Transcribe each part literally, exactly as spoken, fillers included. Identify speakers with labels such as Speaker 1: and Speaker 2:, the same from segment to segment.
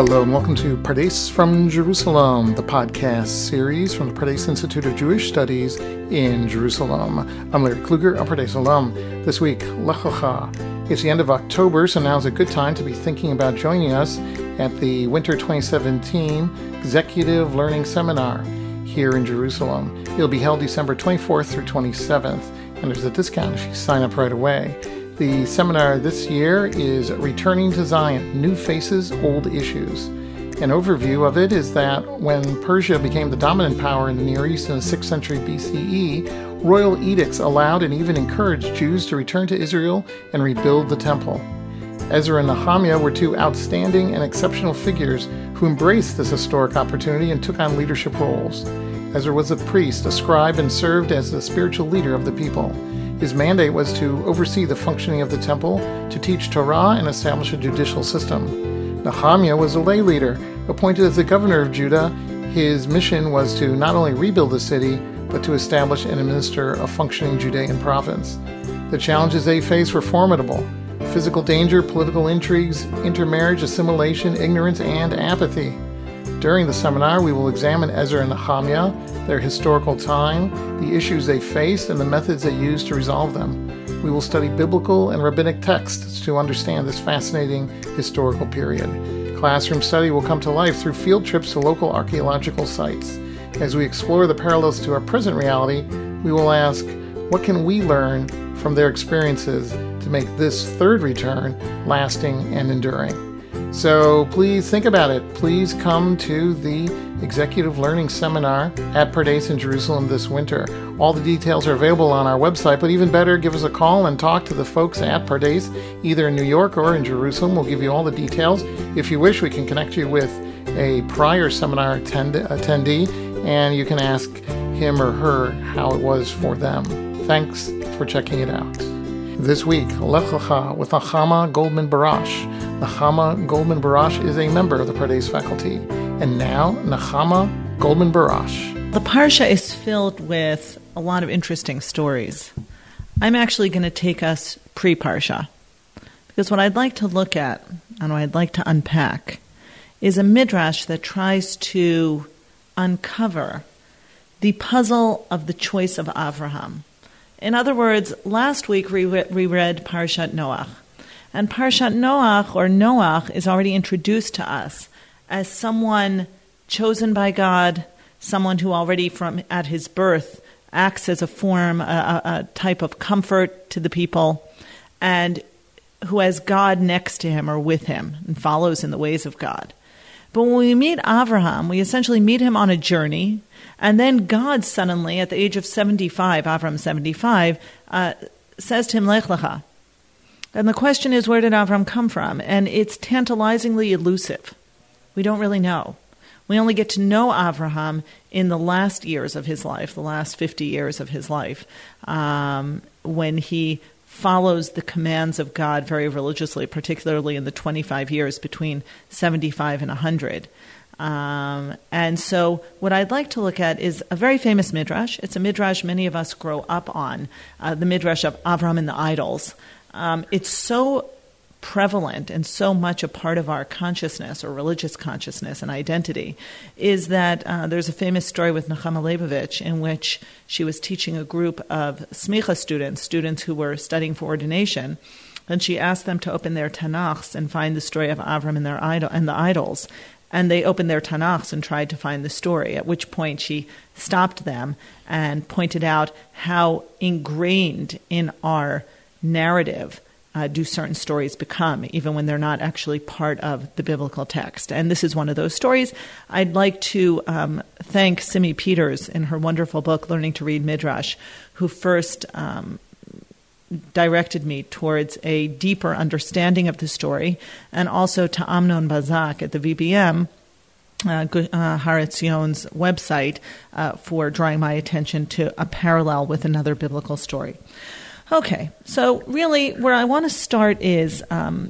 Speaker 1: Hello and welcome to Pardes from Jerusalem, the podcast series from the Pardes Institute of Jewish Studies in Jerusalem. I'm Larry Kluger, a Pardes alum. This week, Lech Lecha. It's the end of October, so now's a good time to be thinking about joining us at the Winter twenty seventeen Executive Learning Seminar here in Jerusalem. It'll be held December twenty-fourth through twenty-seventh, and there's a discount if you sign up right away. The seminar this year is Returning to Zion, New Faces, Old Issues. An overview of it is that when Persia became the dominant power in the Near East in the sixth century B C E, royal edicts allowed and even encouraged Jews to return to Israel and rebuild the temple. Ezra and Nehemiah were two outstanding and exceptional figures who embraced this historic opportunity and took on leadership roles. Ezra was a priest, a scribe, and served as the spiritual leader of the people. His mandate was to oversee the functioning of the temple, to teach Torah, and establish a judicial system. Nehemiah was a lay leader. Appointed as the governor of Judah, his mission was to not only rebuild the city, but to establish and administer a functioning Judean province. The challenges they faced were formidable: physical danger, political intrigues, intermarriage, assimilation, ignorance, and apathy. During the seminar, we will examine Ezra and Nehemiah, their historical time, the issues they faced, and the methods they used to resolve them. We will study biblical and rabbinic texts to understand this fascinating historical period. Classroom study will come to life through field trips to local archaeological sites. As we explore the parallels to our present reality, we will ask, what can we learn from their experiences to make this third return lasting and enduring? So please think about it. Please come to the Executive Learning Seminar at Pardes in Jerusalem this winter. All the details are available on our website, but even better, give us a call and talk to the folks at Pardes, either in New York or in Jerusalem. We'll give you all the details. If you wish, we can connect you with a prior seminar attend- attendee, and you can ask him or her how it was for them. Thanks for checking it out. This week, Lech Lecha with Nechama Goldman Barash. Nechama Goldman Barash is a member of the Pardes faculty. And now, Nechama Goldman Barash.
Speaker 2: The Parsha is filled with a lot of interesting stories. I'm actually going to take us pre-Parsha, because what I'd like to look at, and what I'd like to unpack, is a midrash that tries to uncover the puzzle of the choice of Avraham. In other words, last week we read Parshat Noach. And Parshat Noach, or Noach, is already introduced to us as someone chosen by God, someone who already from at his birth acts as a form, a, a type of comfort to the people, and who has God next to him or with him and follows in the ways of God. But when we meet Avraham, we essentially meet him on a journey, and then God suddenly, at the age of seventy-five, Avram seventy-five, uh, says to him, Lech Lecha. And the question is, where did Avram come from? And it's tantalizingly elusive. We don't really know. We only get to know Avraham in the last years of his life, the last fifty years of his life, um, when he follows the commands of God very religiously, particularly in the twenty-five years between seventy-five and one hundred. Um, and so what I'd like to look at is a very famous midrash. It's a midrash many of us grow up on, uh, the midrash of Avram and the idols. Um, it's so prevalent and so much a part of our consciousness or religious consciousness and identity, is that uh, there's a famous story with Nechama Leibovich in which she was teaching a group of smicha students, students who were studying for ordination, and she asked them to open their Tanakhs and find the story of Avram and their idol and the idols. And they opened their Tanakhs and tried to find the story, at which point she stopped them and pointed out how ingrained in our narrative Uh, do certain stories become, even when they're not actually part of the biblical text. And this is one of those stories. I'd like to um, thank Simi Peters in her wonderful book, Learning to Read Midrash, who first um, directed me towards a deeper understanding of the story, and also to Amnon Bazak at the V B M, uh, uh, Har Etzion's website, uh, for drawing my attention to a parallel with another biblical story. Okay, so really where I want to start is um,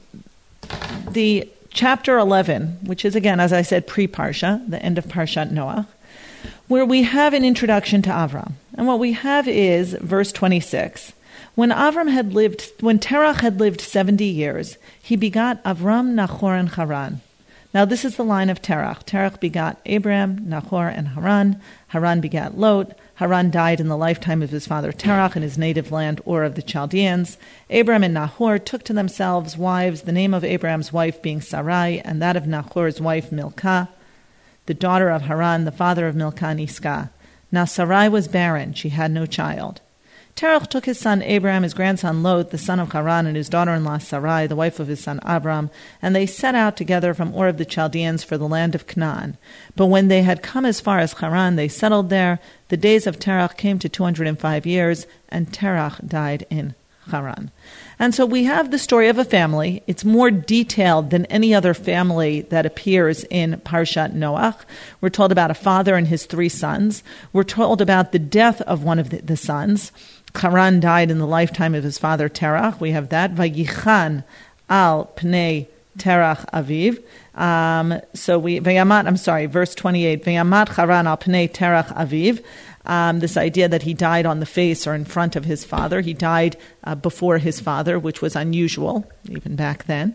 Speaker 2: the chapter eleven, which is, again, as I said, pre-Parsha, the end of Parshat Noach, where we have an introduction to Avram. And what we have is verse twenty-six. When Avram had lived, when Terach had lived seventy years, he begot Avram, Nachor, and Haran. Now this is the line of Terach. Terach begot Abram, Nahor, and Haran. Haran begat Lot. Haran died in the lifetime of his father Terach in his native land, Ur of the Chaldeans. Abram and Nahor took to themselves wives, the name of Abram's wife being Sarai, and that of Nahor's wife Milcah, the daughter of Haran, the father of Milcah and Iscah. Now Sarai was barren, she had no child. Terach took his son Abram, his grandson Lot, the son of Haran, and his daughter-in-law Sarai, the wife of his son Abram, and they set out together from Ur of the Chaldeans for the land of Canaan. But when they had come as far as Haran, they settled there. The days of Terach came to two hundred five years, and Terach died in Haran. And so we have the story of a family. It's more detailed than any other family that appears in Parshat Noach. We're told about a father and his three sons. We're told about the death of one of the, the sons. Haran died in the lifetime of his father Terach. We have that. Vayichan al pnei Terach aviv. Um, so we, Vayamat, I'm sorry, verse twenty-eight. Vayamat Haran al pnei Terach aviv. Um, this idea that he died on the face or in front of his father. He died uh, before his father, which was unusual even back then.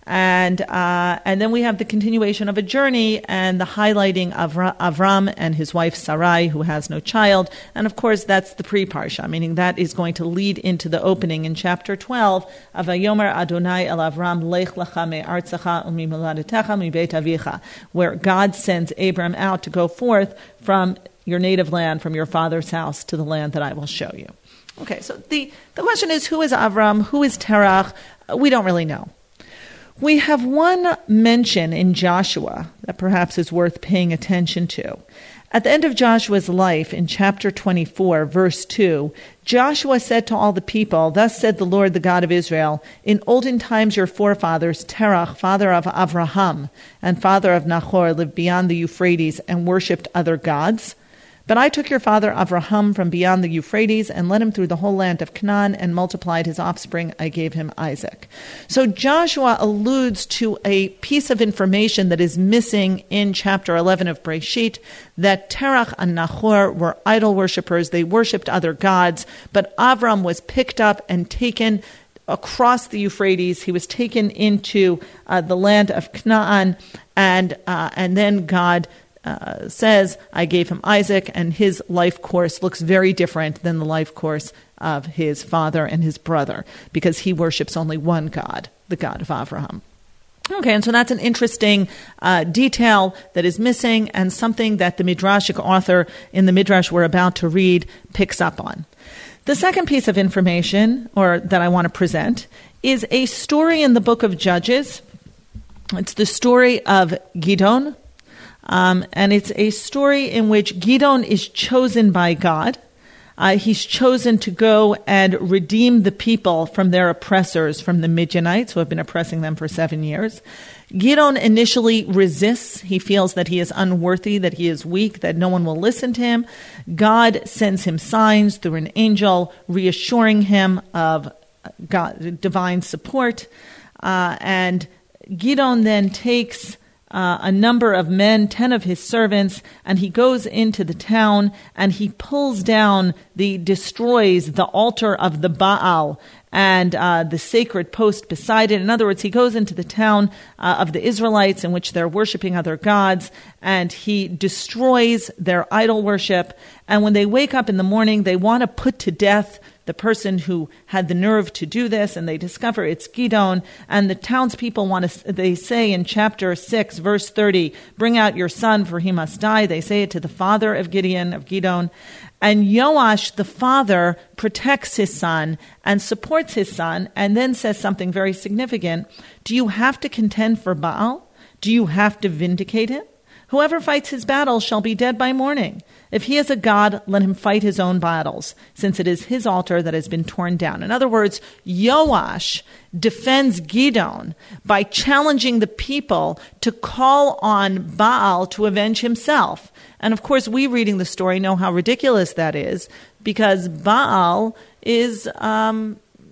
Speaker 2: And uh, and then we have the continuation of a journey and the highlighting of Avram and his wife Sarai, who has no child. And of course, that's the pre-parsha, meaning that is going to lead into the opening in chapter twelve of Vayomer Adonai el Avram lech lecha me'artzecha u'mimoladetecha mi'beit avicha, where God sends Abram out to go forth from your native land, from your father's house, to the land that I will show you. Okay, so the, the question is, who is Avram? Who is Terach? We don't really know. We have one mention in Joshua that perhaps is worth paying attention to. At the end of Joshua's life, in chapter twenty-four, verse two, Joshua said to all the people, "Thus said the Lord, the God of Israel, in olden times your forefathers, Terach, father of Avraham, and father of Nahor, lived beyond the Euphrates and worshipped other gods. But I took your father Avraham from beyond the Euphrates and led him through the whole land of Canaan and multiplied his offspring. I gave him Isaac." So Joshua alludes to a piece of information that is missing in chapter eleven of Breshit, that Terach and Nahor were idol worshippers. They worshipped other gods, but Avram was picked up and taken across the Euphrates. He was taken into uh, the land of Canaan, and uh, and then God Uh, says, I gave him Isaac, and his life course looks very different than the life course of his father and his brother, because he worships only one God, the God of Abraham. Okay, and so that's an interesting uh, detail that is missing, and something that the Midrashic author in the Midrash we're about to read picks up on. The second piece of information, or that I want to present, is a story in the book of Judges. It's the story of Gidon. Um, and it's a story in which Gidon is chosen by God. Uh, he's chosen to go and redeem the people from their oppressors, from the Midianites, who have been oppressing them for seven years. Gidon initially resists. He feels that he is unworthy, that he is weak, that no one will listen to him. God sends him signs through an angel, reassuring him of God, divine support. Uh, and Gidon then takes Uh, a number of men, ten of his servants, and he goes into the town and he pulls down the, destroys the altar of the Baal and uh, the sacred post beside it. In other words, he goes into the town uh, of the Israelites in which they're worshiping other gods, and he destroys their idol worship. And when they wake up in the morning, they want to put to death the person who had the nerve to do this, and they discover it's Gidon. And the townspeople want to, they say in chapter six, verse thirty, "Bring out your son, for he must die." They say it to the father of Gideon, of Gidon. And Joash, the father, protects his son and supports his son, and then says something very significant. "Do you have to contend for Baal? Do you have to vindicate him? Whoever fights his battle shall be dead by morning. If he is a god, let him fight his own battles, since it is his altar that has been torn down." In other words, Joash defends Gidon by challenging the people to call on Baal to avenge himself. And of course, we reading the story know how ridiculous that is, because Baal is um,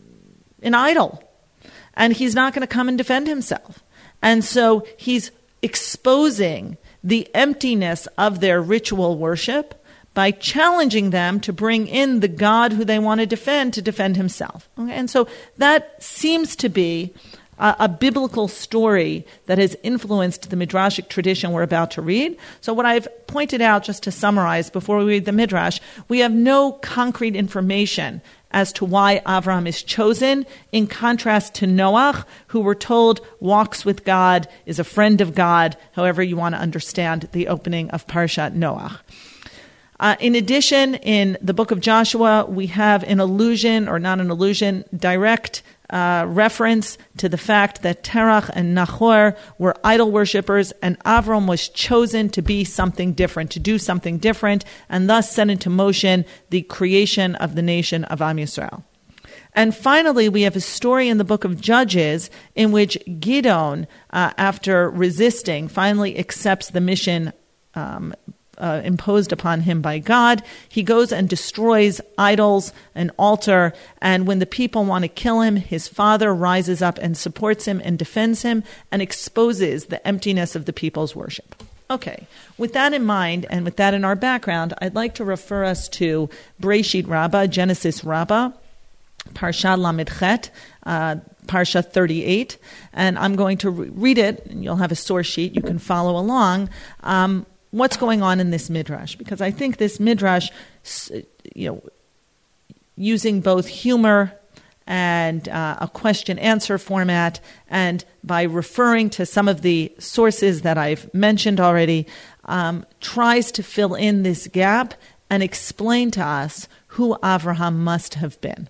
Speaker 2: an idol, and he's not going to come and defend himself. And so he's exposing the emptiness of their ritual worship by challenging them to bring in the God who they want to defend to defend himself. Okay? And so that seems to be a, a biblical story that has influenced the Midrashic tradition we're about to read. So what I've pointed out, just to summarize before we read the Midrash, we have no concrete information as to why Avraham is chosen, in contrast to Noach, who we're told walks with God, is a friend of God, however you want to understand the opening of Parshat Noach. Uh, in addition, in the book of Joshua, we have an allusion, or not an allusion, direct uh, reference to the fact that Terach and Nahor were idol worshippers, and Avram was chosen to be something different, to do something different, and thus set into motion the creation of the nation of Am Yisrael. And finally, we have a story in the book of Judges in which Gideon, uh, after resisting, finally accepts the mission um Uh, imposed upon him by God. He goes and destroys idols, an altar, and when the people want to kill him, his father rises up and supports him and defends him and exposes the emptiness of the people's worship. Okay, with that in mind and with that in our background, I'd like to refer us to Breshit Rabbah, Genesis Rabbah, Parsha Lamed Chet, uh, Parsha thirty-eight, and I'm going to re- read it, and you'll have a source sheet. You can follow along. Um, What's going on in this midrash? Because I think this midrash, you know, using both humor and uh, a question-answer format, and by referring to some of the sources that I've mentioned already, um, tries to fill in this gap and explain to us who Avraham must have been.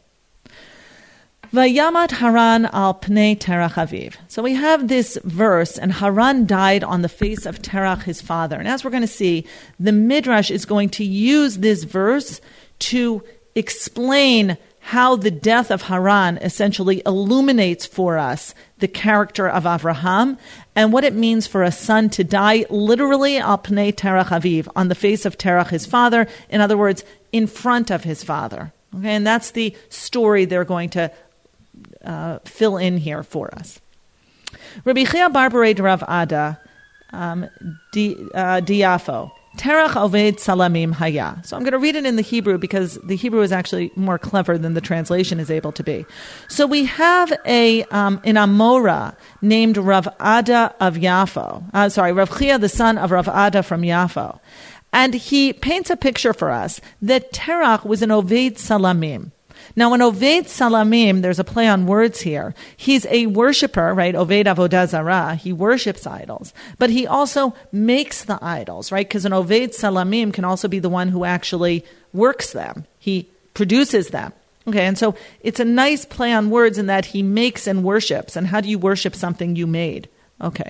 Speaker 2: Vayamat Haran al pnei Terach aviv. So we have this verse, and Haran died on the face of Terach, his father. And as we're going to see, the Midrash is going to use this verse to explain how the death of Haran essentially illuminates for us the character of Avraham and what it means for a son to die literally al pnei Terach aviv, on the face of Terach, his father. In other words, in front of his father. Okay, and that's the story they're going to Uh, fill in here for us. Rabbi Chia bar Bered Rav Ada, um, di, uh, Diafo, Terach Oved Salamim Haya. So I'm going to read it in the Hebrew because the Hebrew is actually more clever than the translation is able to be. So we have a um, an Amora named Rav Ada of Yafo. Uh, sorry, Rav Chia, the son of Rav Ada from Yafo. And he paints a picture for us that Terach was an Oved Salamim. Now, an Oved Salamim, there's a play on words here. He's a worshiper, right? Oved Avodah Zarah. He worships idols. But he also makes the idols, right? Because an Oved Salamim can also be the one who actually works them. He produces them. Okay, and so it's a nice play on words in that he makes and worships. And how do you worship something you made? Okay.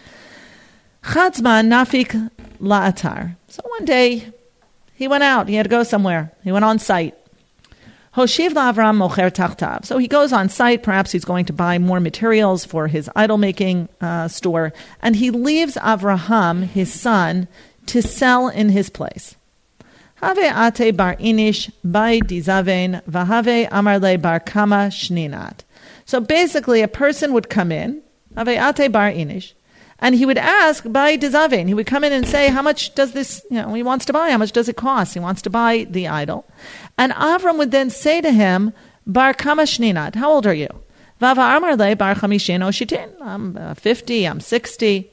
Speaker 2: Chatzman nafik la'atar. So one day, he went out. He had to go somewhere. He went on site. Hoshiv la'Avram mocher tachtav. So he goes on site. Perhaps he's going to buy more materials for his idol-making uh, store. And he leaves Avraham, his son, to sell in his place. Have ate bar inish bai dizaven vahave amarle bar kama shninat. So basically, a person would come in, have ate bar inish, and he would ask, bai dizaven. He would come in and say, how much does this, you know, he wants to buy, how much does it cost? He wants to buy the idol. And Avram would then say to him, bar kama shninat, how old are you? Vava amarle bar chamishin o shitin. I'm uh, fifty, I'm sixty.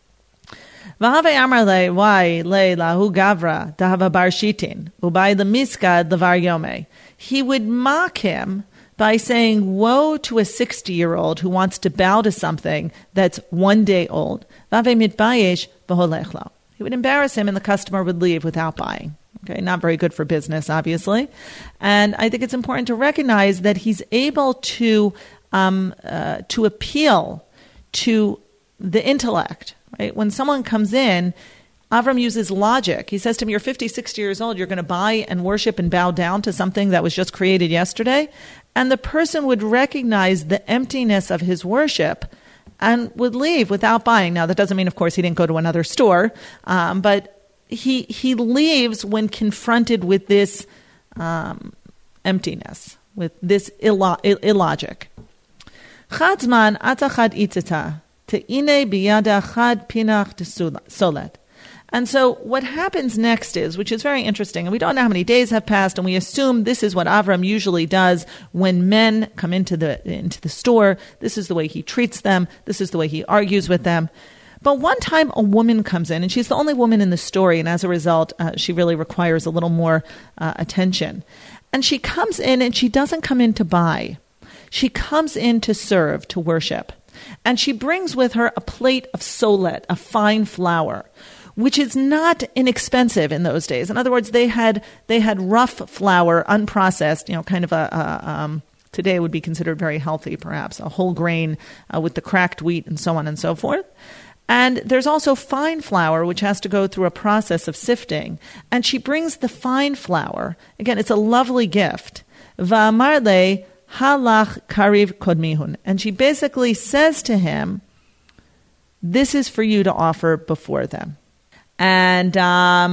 Speaker 2: Vahave amarle, why le lahu gavra dahava bar shitin, ubai lemiskad levar yome. He would mock him by saying, woe to a sixty-year-old who wants to bow to something that's one day old. Vave mitbayesh v'holechlo. He would embarrass him and the customer would leave without buying. Okay, not very good for business, obviously. And I think it's important to recognize that he's able to um, uh, to appeal to the intellect. Right? When someone comes in, Avram uses logic. He says to him, you're fifty, sixty years old, you're going to buy and worship and bow down to something that was just created yesterday. And the person would recognize the emptiness of his worship and would leave without buying. Now, that doesn't mean, of course, he didn't go to another store, um, but he he leaves when confronted with this um, emptiness, with this illo- illogic. Chadzman atachad itzita te'ine biyada chad pinach solet. And so what happens next is, which is very interesting, and we don't know how many days have passed, and we assume this is what Avram usually does when men come into the into the store. This is the way he treats them. This is the way he argues with them. But one time a woman comes in, and she's the only woman in the story, and as a result, uh, she really requires a little more uh, attention. And she comes in, and she doesn't come in to buy. She comes in to serve, to worship. And she brings with her a plate of solet, a fine flour, which is not inexpensive in those days. In other words, they had they had rough flour, unprocessed, you know, kind of a, a um, today would be considered very healthy, perhaps, a whole grain uh, with the cracked wheat and so on and so forth. And there's also fine flour, which has to go through a process of sifting. And she brings the fine flour. Again, it's a lovely gift. Va'amar le halach kariv kodmihun. And she basically says to him, this is for you to offer before them. And um,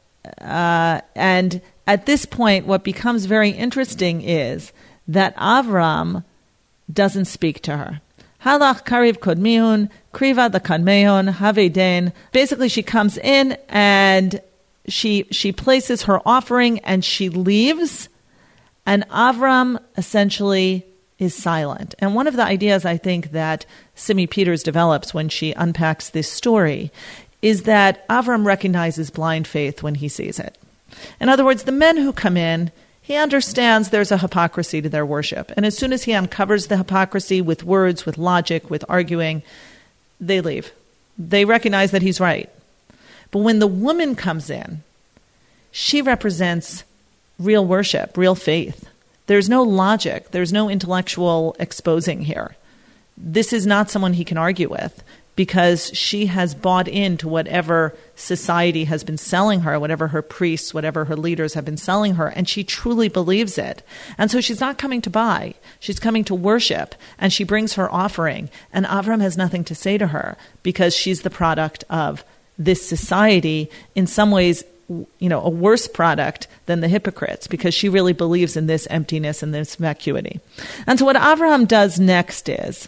Speaker 2: uh, and at this point, what becomes very interesting is that Avram doesn't speak to her. Halach kariv kodmihun, kriva the kadmeon, haveden. Basically, she comes in and she she places her offering and she leaves, and Avram essentially is silent. And one of the ideas I think that Simi Peters develops when she unpacks this story is that Avram recognizes blind faith when he sees it. In other words, the men who come in, he understands there's a hypocrisy to their worship. And as soon as he uncovers the hypocrisy with words, with logic, with arguing, they leave. They recognize that he's right. But when the woman comes in, she represents real worship, real faith. There's no logic. There's no intellectual exposing here. This is not someone he can argue with, because she has bought into whatever society has been selling her, whatever her priests, whatever her leaders have been selling her, and she truly believes it. And so she's not coming to buy. She's coming to worship, and she brings her offering. And Avram has nothing to say to her because she's the product of this society, in some ways, you know, a worse product than the hypocrites, because she really believes in this emptiness and this vacuity. And so what Avraham does next is,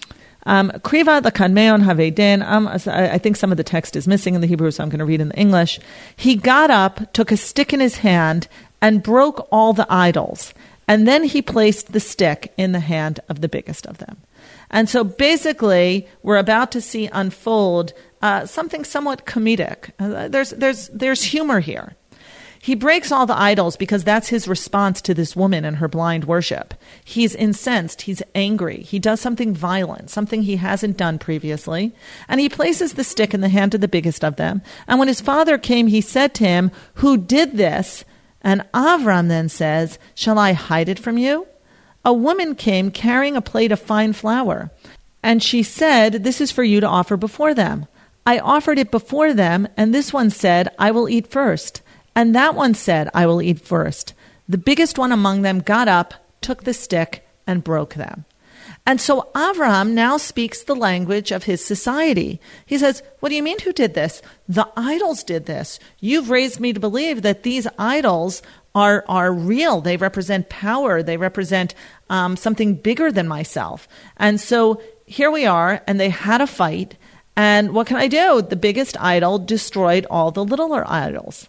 Speaker 2: Um, Kriva the Kadmeon Haveden. Um, I think some of the text is missing in the Hebrew, so I'm going to read in the English. He got up, took a stick in his hand, and broke all the idols. And then he placed the stick in the hand of the biggest of them. And so basically, we're about to see unfold uh, something somewhat comedic. Uh, there's, there's, there's humor here. He breaks all the idols because that's his response to this woman and her blind worship. He's incensed. He's angry. He does something violent, something he hasn't done previously. And he places the stick in the hand of the biggest of them. And when his father came, he said to him, "Who did this?" And Avram then says, "Shall I hide it from you?" A woman came carrying a plate of fine flour. And she said, "This is for you to offer before them." I offered it before them, and this one said, "I will eat first." And that one said, "I will eat first." The biggest one among them got up, took the stick, and broke them. And so Avraham now speaks the language of his society. He says, "What do you mean, who did this? The idols did this. You've raised me to believe that these idols are, are real. They represent power. They represent um, something bigger than myself." And so here we are, and they had a fight. And what can I do? The biggest idol destroyed all the littler idols.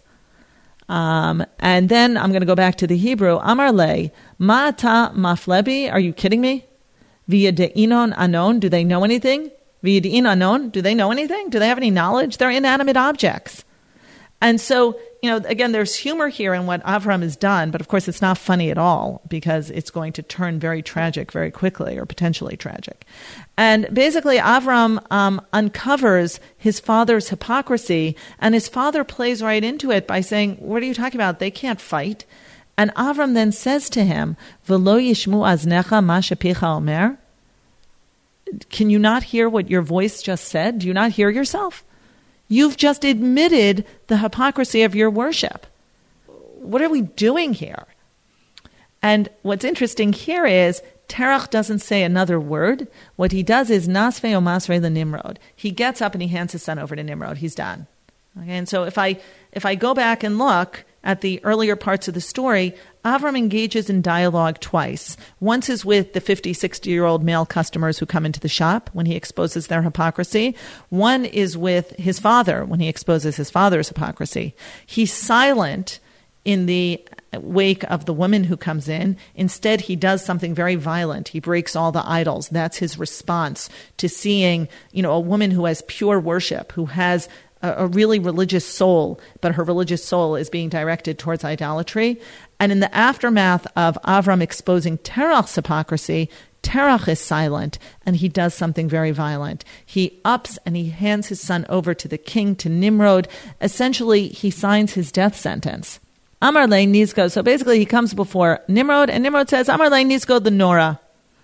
Speaker 2: Um, and then I'm going to go back to the Hebrew. Amar le, ma'ata maflebi. Are you kidding me? V'yade'inon anon. Do they know anything? V'yade'in anon. Do they know anything? Do they have any knowledge? They're inanimate objects. And so, you know, again, there's humor here in what Avram has done, but of course it's not funny at all because it's going to turn very tragic very quickly, or potentially tragic. And basically Avram um, uncovers his father's hypocrisy, and his father plays right into it by saying, "What are you talking about? They can't fight." And Avram then says to him, "V'lo yishmu aznecha ma shepicha omer." Can you not hear what your voice just said? Do you not hear yourself? You've just admitted the hypocrisy of your worship. What are we doing here? And what's interesting here is Terach doesn't say another word. What he does is Nasve o Masre le Nimrod. He gets up and he hands his son over to Nimrod. He's done. Okay, and so if I if I go back and look at the earlier parts of the story, Avram engages in dialogue twice. Once is with the fifty, sixty-year-old male customers who come into the shop when he exposes their hypocrisy. One is with his father when he exposes his father's hypocrisy. He's silent in the wake of the woman who comes in. Instead, he does something very violent. He breaks all the idols. That's his response to seeing, you know, a woman who has pure worship, who has a, a really religious soul, but her religious soul is being directed towards idolatry. And in the aftermath of Avram exposing Terach's hypocrisy, Terach is silent, and he does something very violent. He ups and he hands his son over to the king, to Nimrod. Essentially, he signs his death sentence. Amar le Nizgo. So basically, he comes before Nimrod, and Nimrod says, Amar le Nizgo the Nora.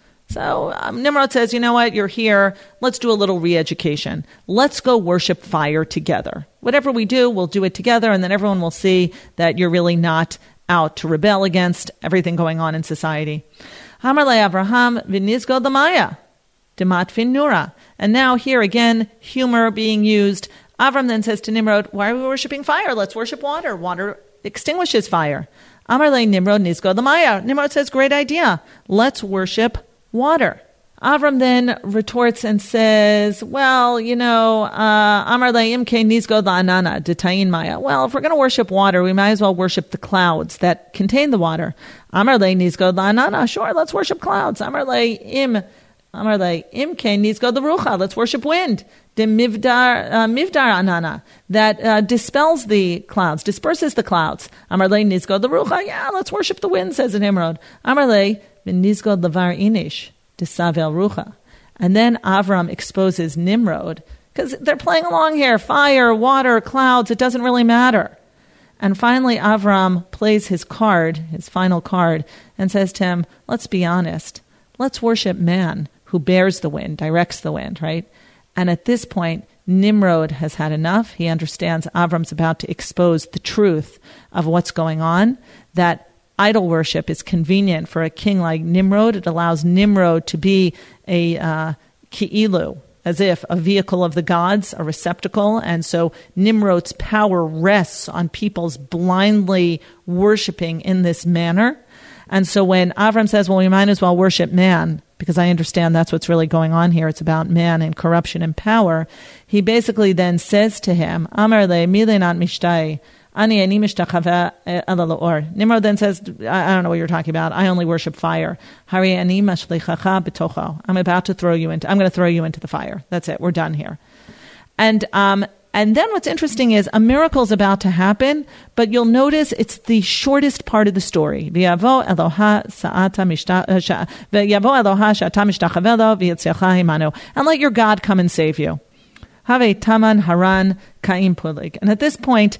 Speaker 2: So um, Nimrod says, you know what, you're here. Let's do a little re-education. Let's go worship fire together. Whatever we do, we'll do it together, and then everyone will see that you're really not out to rebel against everything going on in society. Amar le Avraham v'nizgo the Maya, demat fin nura. And now here again, humor being used. Avram then says to Nimrod, why are we worshiping fire? Let's worship water. Water extinguishes fire. Amar le Nimrod nizgo the Maya. Nimrod says, great idea. Let's worship water. Avram then retorts and says, well, you know, uh, Amar le imke nizgo the anana detain Maya. Well, if we're going to worship water, we might as well worship the clouds that contain the water. Amar le nizgo the anana. Sure, let's worship clouds. Amar le im, Amar le imke nizgo the rucha. Let's worship wind. The mivdar, uh, mivdar anana, that uh, dispels the clouds, disperses the clouds. Amar le nizgo the rucha. Yeah, let's worship the wind, says Nimrod. Amar le nizgo the var inish. Savel Rucha. And then Avram exposes Nimrod, because they're playing along here. Fire, water, clouds, it doesn't really matter. And finally, Avram plays his card, his final card, and says to him, let's be honest. Let's worship man who bears the wind, directs the wind, right? And at this point, Nimrod has had enough. He understands Avram's about to expose the truth of what's going on, that idol worship is convenient for a king like Nimrod. It allows Nimrod to be a uh, ki'ilu, as if a vehicle of the gods, a receptacle. And so Nimrod's power rests on people's blindly worshiping in this manner. And so when Avram says, well, we might as well worship man, because I understand that's what's really going on here. It's about man and corruption and power. He basically then says to him, Amar le milenat mishtai, Ani ani mishtachava ala la'or. Nimrod then says, I don't know what you're talking about. I only worship fire. Hari ani mashlichacha b'tocho. I'm about to throw you into, I'm going to throw you into the fire. That's it. We're done here. And, um, and then what's interesting is a miracle is about to happen, but you'll notice it's the shortest part of the story. V'yavo Eloha sa'ata mishta, v'yavo Eloha sha'ata mishtachavelo v'yitziacha himanu. And let your God come and save you. Have taman haran ka'im pulik. And at this point,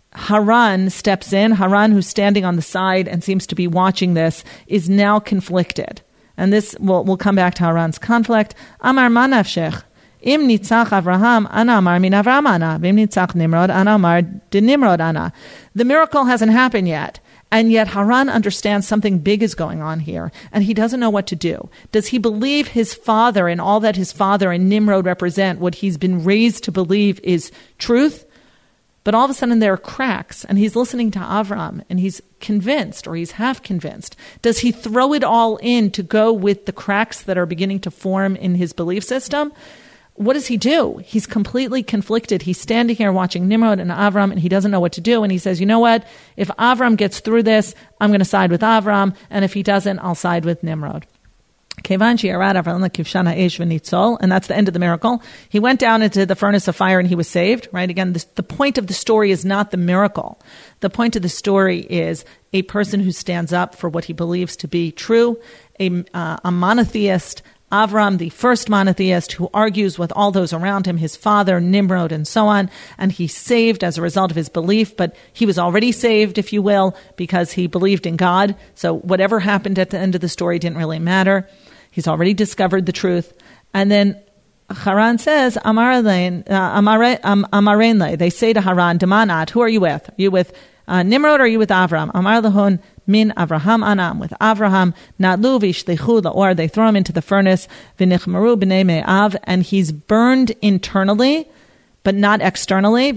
Speaker 2: Haran steps in. Haran, who's standing on the side and seems to be watching this, is now conflicted. And this, we'll, we'll come back to Haran's conflict. Amar manafshech. Im nitzach Avraham, ana amar min Avram ana. Vim nitzach Nimrod, ana amar de Nimrod ana. The miracle hasn't happened yet. And yet Haran understands something big is going on here. And he doesn't know what to do. Does he believe his father and all that his father and Nimrod represent, what he's been raised to believe is truth? But all of a sudden there are cracks, and he's listening to Avram, and he's convinced, or he's half convinced. Does he throw it all in to go with the cracks that are beginning to form in his belief system? What does he do? He's completely conflicted. He's standing here watching Nimrod and Avram, and he doesn't know what to do. And he says, you know what? If Avram gets through this, I'm going to side with Avram, and if he doesn't, I'll side with Nimrod. And that's the end of the miracle. He went down into the furnace of fire and he was saved, right? Again, this, the point of the story is not the miracle. The point of the story is a person who stands up for what he believes to be true, a, uh, a monotheist, Avram, the first monotheist, who argues with all those around him, his father, Nimrod, and so on, and he's saved as a result of his belief, but he was already saved, if you will, because he believed in God. So whatever happened at the end of the story didn't really matter. He's already discovered the truth. And then Haran says, Amarenle, they say to Haran, Demanat, who are you with? Are you with uh, Nimrod or are you with Avram? Amar lahon min Avraham anam, with Avraham, natlu v'ishlichu la'or, they throw him into the furnace, v'nichmaru b'nei me'av, and he's burned internally but not externally.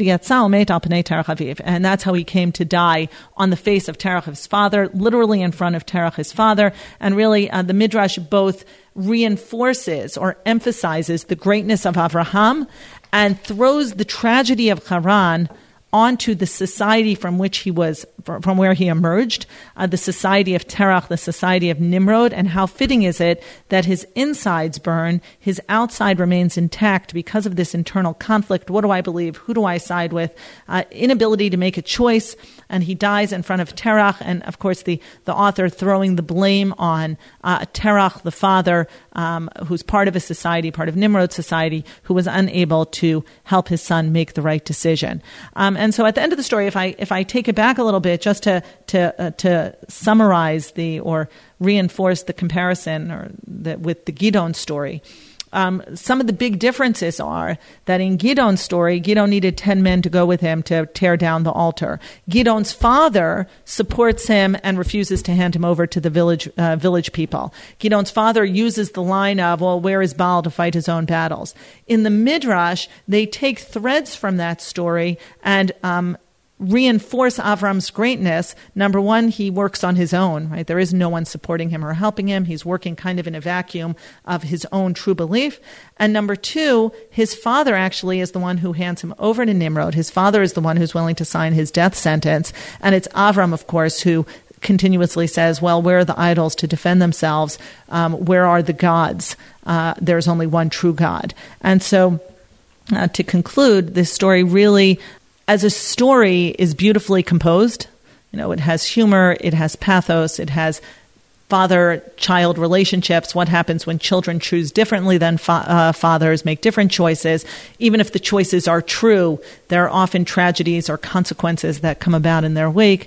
Speaker 2: And that's how he came to die on the face of Terach, his father, literally in front of Terach, his father. And really, uh, the Midrash both reinforces or emphasizes the greatness of Avraham and throws the tragedy of Haran onto the society from which he was, from where he emerged, uh, the society of Terach, the society of Nimrod, and how fitting is it that his insides burn, his outside remains intact because of this internal conflict. What do I believe? Who do I side with? Uh, inability to make a choice, and he dies in front of Terach, and of course the, the author throwing the blame on uh, Terach, the father, um, who's part of a society, part of Nimrod's society, who was unable to help his son make the right decision. Um, And so at the end of the story, if I if I take it back a little bit, just to to uh, to summarize the or reinforce the comparison or the, with the Gidon story, um, some of the big differences are that in Gidon's story, Gidon needed ten men to go with him to tear down the altar. Gidon's father supports him and refuses to hand him over to the village uh, village people. Gidon's father uses the line of, well, where is Baal to fight his own battles? In the Midrash, they take threads from that story and um, reinforce Avram's greatness. Number one, he works on his own, right? There is no one supporting him or helping him. He's working kind of in a vacuum of his own true belief. And number two, his father actually is the one who hands him over to Nimrod. His father is the one who's willing to sign his death sentence. And it's Avram, of course, who continuously says, well, where are the idols to defend themselves? Um, where are the gods? Uh, there's only one true God. And so uh, to conclude, this story really, as a story, is beautifully composed. You know, it has humor, it has pathos, it has father-child relationships, what happens when children choose differently than fa- uh, fathers, make different choices. Even if the choices are true, there are often tragedies or consequences that come about in their wake.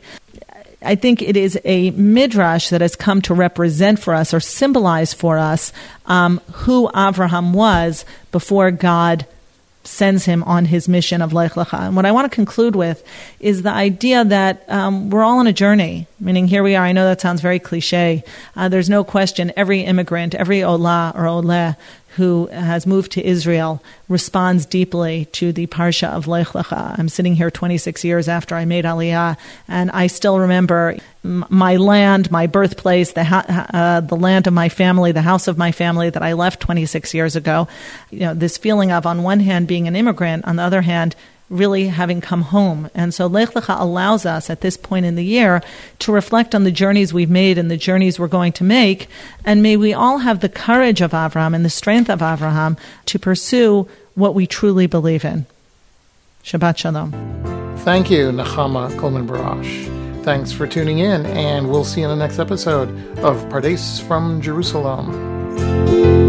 Speaker 2: I think it is a midrash that has come to represent for us or symbolize for us um, who Avraham was before God sends him on his mission of Lech Lecha. And what I want to conclude with is the idea that um, we're all on a journey, meaning here we are. I know that sounds very cliche. Uh, there's no question every immigrant, every Olah or Oleh who has moved to Israel responds deeply to the Parsha of Lech Lecha. I'm sitting here twenty-six years after I made Aliyah, and I still remember m- my land, my birthplace, the ha- uh, the land of my family, the house of my family that I left twenty-six years ago. You know, this feeling of, on one hand, being an immigrant, on the other hand, really having come home. And so Lech Lecha allows us at this point in the year to reflect on the journeys we've made and the journeys we're going to make. And may we all have the courage of Avraham and the strength of Avraham to pursue what we truly believe in. Shabbat Shalom.
Speaker 1: Thank you, Nechama Coleman Barash. Thanks for tuning in, and we'll see you in the next episode of Pardes from Jerusalem.